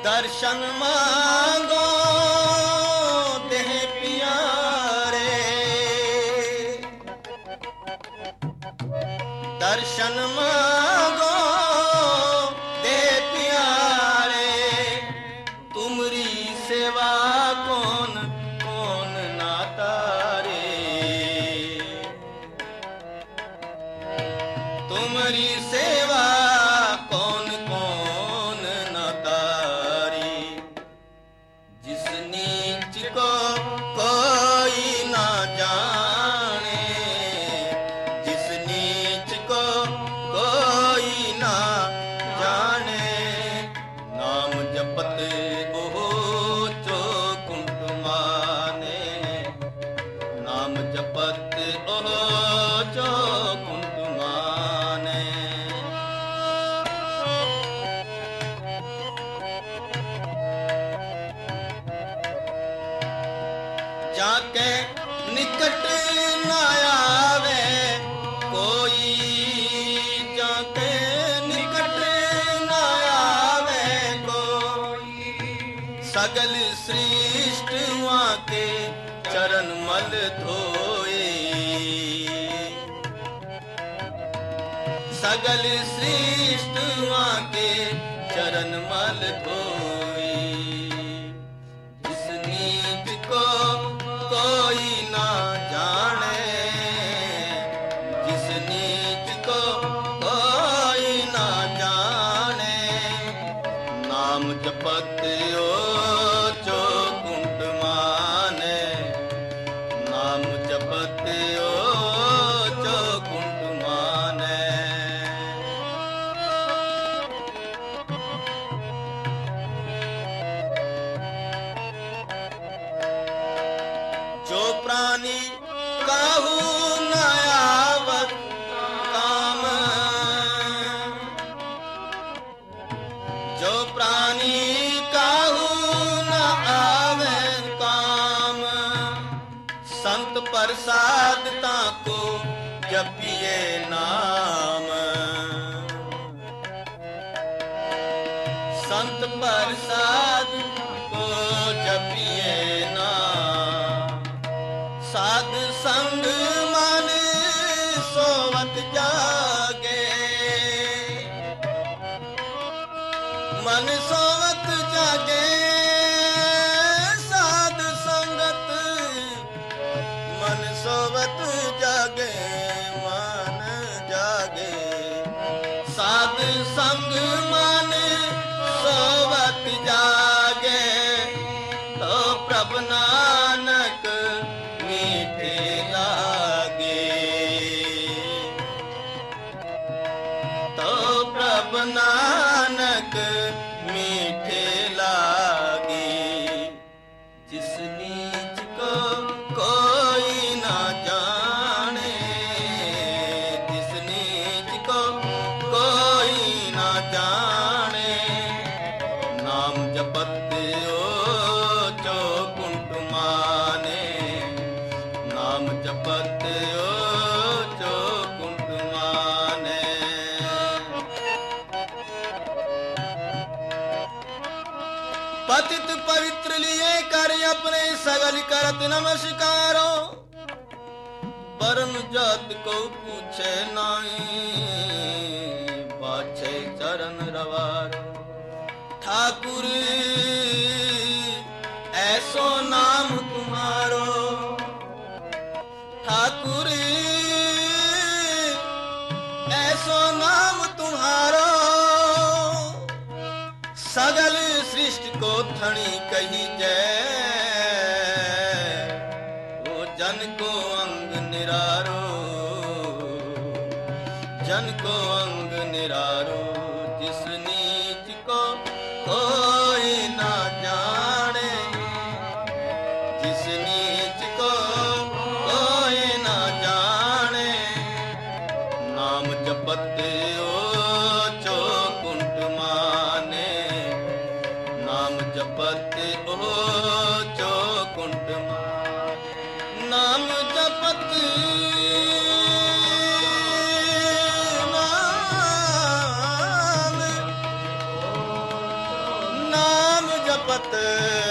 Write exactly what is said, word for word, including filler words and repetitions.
दर्शन मांगो देह प्यारे, दर्शन मांगो देह प्यारे, तुमरी सेवा कौन कौन ना तारे, तुमरी सेवा कौन कौन न तारी। जिस नीच को कोई ना जाने, जिस नीच को कोई ना जाने, नाम जपत ओहो चो कुंठ माने, नाम जपत ओहो चो कुंठ माने। जाके निकट न आवे कोई, जाके निकट न आवे कोई, सगल श्रेष्ठ वहाँ के चरण मल धोए, सगल श्रेष्ठ वहाँ के चरण मल धोए। जिस नीच को कोई ना जाने, जिस नीच को कोई ना जाने, नाम जपत ओ चो कुंठ माने, नाम जपत ओ चो कुंठ माने। जो प्राणी काहू न आवत काम, जो प्राणी काहू न आवे काम, संत प्रसाद ताको जपिए नाम, संत प्रसाद को जपिए नाम। साध संग मन सोवत जागे, मन सोवत जागे, साध संगत मन सोवत जागे, मन जागे, साध संग मन सोवत जागे, तो प्रभु नानक मीठे लागे, तो प्रभु नानक मीठे लागे। जिस नीच को कोई ना जाने, जिस नीच को कोई ना जाने, नाम जपत ओ चो कुंठ माने, नाम जपत ओ चो कुंठ माने। पतित पवित्र लिए कर अपने सगल करत नमस्कारो, वरण जात को पूछे नाई, पाछे चरण रवारो। ठाकुर ऐसो नाम तुम्हारो, ठाकुर ऐसो नाम तुम्हारो, सगल सृष्टि को थणी कही जय, वो जन को अंग निरारो, जन को अंग निरारो। जिस नीच को कोई ना जाने, जिस नीच को कोई ना जाने, नाम जपत ओ चो कुंठ माने, नाम जपत ओ चो कुंठ माने, नाम जपत नाम पत